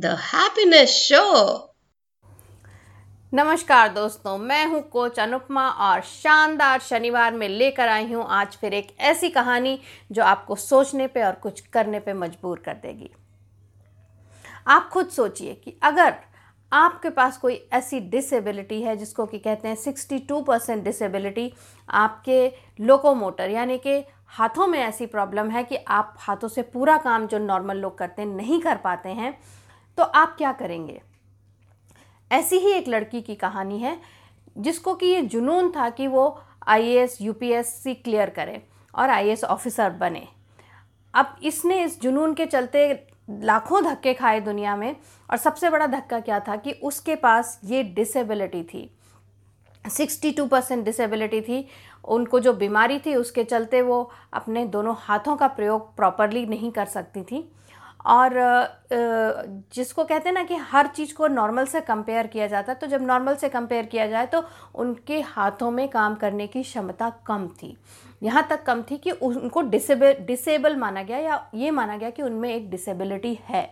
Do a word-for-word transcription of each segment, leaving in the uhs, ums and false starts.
the Happiness Show. नमस्कार दोस्तों, मैं हूं कोच अनुपमा और शानदार शनिवार में लेकर आई हूं आज फिर एक ऐसी कहानी जो आपको सोचने पे और कुछ करने पे मजबूर कर देगी। आप खुद सोचिए कि अगर आपके पास कोई ऐसी डिसेबिलिटी है जिसको कि कहते हैं बासठ परसेंट डिसेबिलिटी, आपके लोकोमोटर यानी कि हाथों में ऐसी प्रॉब्लम है कि आप हाथों से पूरा काम जो नॉर्मल लोग करते हैं नहीं कर पाते हैं, तो आप क्या करेंगे? ऐसी ही एक लड़की की कहानी है जिसको कि ये जुनून था कि वो I A S, U P S C clear करे और आई ए एस ऑफिसर बने। अब इसने इस जुनून के चलते लाखों धक्के खाए दुनिया में, और सबसे बड़ा धक्का क्या था कि उसके पास ये डिसेबिलिटी थी, बासठ परसेंट डिसेबिलिटी थी। उनको जो बीमारी थी उसके चलते वो अपने दोनों हाथों का प्रयोग प्रॉपरली नहीं कर सकती थी, और जिसको कहते हैं ना कि हर चीज़ को नॉर्मल से कंपेयर किया जाता है, तो जब नॉर्मल से कंपेयर किया जाए तो उनके हाथों में काम करने की क्षमता कम थी। यहाँ तक कम थी कि उनको डिसेबल डिसेबल माना गया, या ये माना गया कि उनमें एक डिसेबिलिटी है।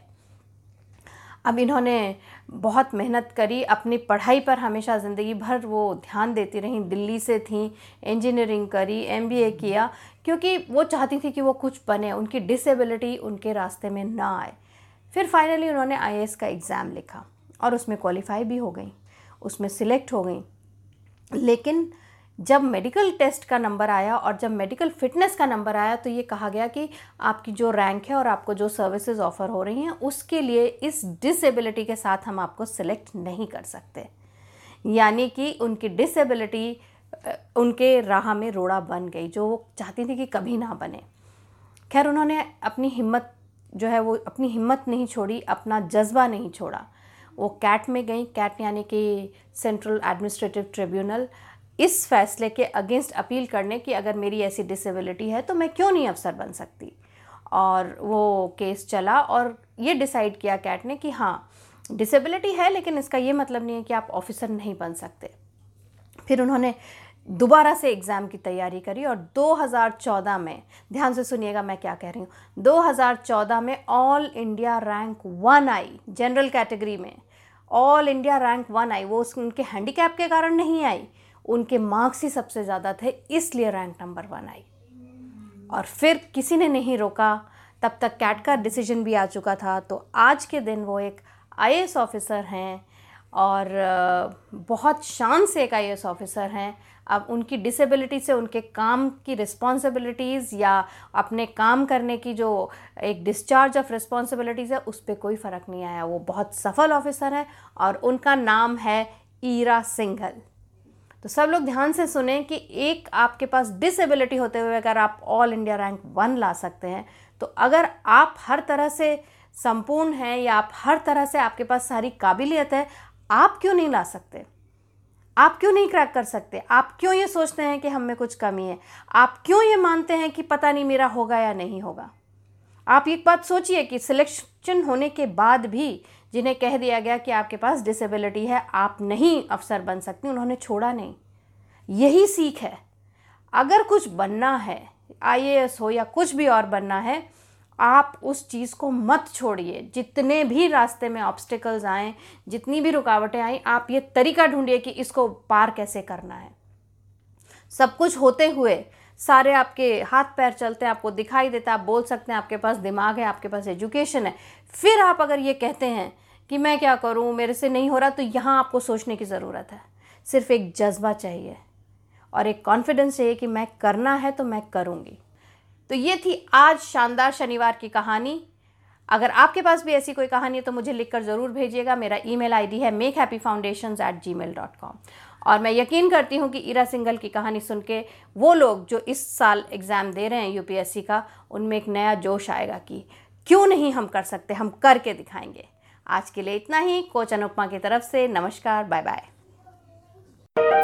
अब इन्होंने बहुत मेहनत करी, अपनी पढ़ाई पर हमेशा ज़िंदगी भर वो ध्यान देती रहीं। दिल्ली से थी, इंजीनियरिंग करी, एम बी ए किया, क्योंकि वो चाहती थी कि वो कुछ बने, उनकी डिसेबिलिटी उनके रास्ते में ना आए। फिर फाइनली उन्होंने आई ए एस का एग्ज़ाम लिखा और उसमें क्वालिफाई भी हो गई, उसमें सिलेक्ट हो गई। लेकिन जब मेडिकल टेस्ट का नंबर आया और जब मेडिकल फिटनेस का नंबर आया तो ये कहा गया कि आपकी जो रैंक है और आपको जो सर्विसेज ऑफ़र हो रही हैं उसके लिए इस डिसेबिलिटी के साथ हम आपको सिलेक्ट नहीं कर सकते। यानी कि उनकी डिसेबिलिटी उनके राह में रोड़ा बन गई, जो वो चाहती थी कि कभी ना बने। खैर, उन्होंने अपनी हिम्मत जो है वो अपनी हिम्मत नहीं छोड़ी, अपना जज्बा नहीं छोड़ा। वो कैट में गई। कैट यानी कि सेंट्रल एडमिनिस्ट्रेटिव ट्रिब्यूनल, इस फैसले के अगेंस्ट अपील करने की अगर मेरी ऐसी डिसेबिलिटी है तो मैं क्यों नहीं अफसर बन सकती। और वो केस चला और ये डिसाइड किया कैट ने कि हाँ, डिसेबिलिटी है लेकिन इसका ये मतलब नहीं है कि आप ऑफिसर नहीं बन सकते। फिर उन्होंने दोबारा से एग्ज़ाम की तैयारी करी और दो हज़ार चौदह में, ध्यान से सुनिएगा मैं क्या कह रही हूँ, दो हज़ार चौदह में ऑल इंडिया रैंक वन आई। जनरल कैटेगरी में ऑल इंडिया रैंक वन आई। वो उनके हैंडीकैप के कारण नहीं आई, उनके मार्क्स ही सबसे ज़्यादा थे, इसलिए रैंक नंबर वन आई। और फिर किसी ने नहीं रोका, तब तक कैट का डिसीजन भी आ चुका था। तो आज के दिन वो एक आई ए एस ऑफिसर हैं और बहुत शान से एक आई ए एस ऑफिसर हैं। अब उनकी डिसेबिलिटी से उनके काम की रिस्पॉन्सिबिलिटीज़ या अपने काम करने की जो एक डिस्चार्ज ऑफ रिस्पॉन्सिबिलिटीज़ है उस पर कोई फ़र्क नहीं आया। वो बहुत सफल ऑफिसर हैं और उनका नाम है ईरा सिंघल। तो सब लोग ध्यान से सुने कि एक आपके पास डिसेबिलिटी होते हुए अगर आप ऑल इंडिया रैंक वन ला सकते हैं, तो अगर आप हर तरह से संपूर्ण हैं या आप हर तरह से आपके पास सारी काबिलियत है, आप क्यों नहीं ला सकते? आप क्यों नहीं क्रैक कर सकते? आप क्यों ये सोचते हैं कि हम में कुछ कमी है? आप क्यों ये मानते हैं कि पता नहीं मेरा होगा या नहीं होगा? आप एक बात सोचिए कि सिलेक्शन होने के बाद भी जिन्हें कह दिया गया कि आपके पास डिसेबिलिटी है, आप नहीं अफसर बन सकती, उन्होंने छोड़ा नहीं। यही सीख है। अगर कुछ बनना है, आई ए एस हो या कुछ भी और बनना है, आप उस चीज़ को मत छोड़िए। जितने भी रास्ते में ऑब्स्टिकल्स आएँ, जितनी भी रुकावटें आएँ, आप ये तरीका ढूंढिए कि इसको पार कैसे करना है। सब कुछ होते हुए, सारे आपके हाथ पैर चलते हैं, आपको दिखाई देता है, आप बोल सकते हैं, आपके पास दिमाग है, आपके पास एजुकेशन है, फिर आप अगर ये कहते हैं कि मैं क्या करूं, मेरे से नहीं हो रहा, तो यहाँ आपको सोचने की ज़रूरत है। सिर्फ एक जज्बा चाहिए और एक कॉन्फिडेंस चाहिए कि मैं करना है तो मैं करूँगी। तो ये थी आज शानदार शनिवार की कहानी। अगर आपके पास भी ऐसी कोई कहानी है तो मुझे लिखकर ज़रूर भेजिएगा। मेरा ईमेल आईडी है make happy foundations at Gmail dot com. और मैं यकीन करती हूँ कि ईरा सिंघल की कहानी सुन के वो लोग जो इस साल एग्ज़ाम दे रहे हैं यू पी एस सी का, उनमें एक नया जोश आएगा कि क्यों नहीं हम कर सकते, हम करके दिखाएंगे। आज के लिए इतना ही। कोच अनुपमा की तरफ से नमस्कार, बाय बाय।